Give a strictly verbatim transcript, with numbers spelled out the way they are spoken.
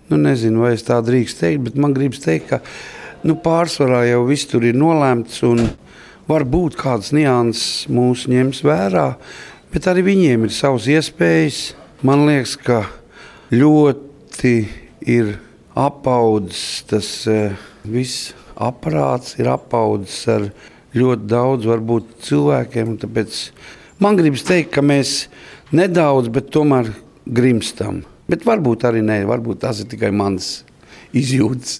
nu, nezinu, vai es tā drīkst teikt, bet man gribas teikt, ka nu, pārsvarā jau viss tur ir nolēmts un varbūt kādas nianses mūs ņems vērā, bet arī viņiem ir savas iespējas. Man liekas, ka ļoti ir apaudzis tas viss aparāts, ir apaudzis ar ļoti daudz varbūt cilvēkiem, tāpēc man gribas teikt, ka mēs nedaudz, bet tomēr grimstam. Bet varbūt arī nē, varbūt tas ir tikai mans izjūtas.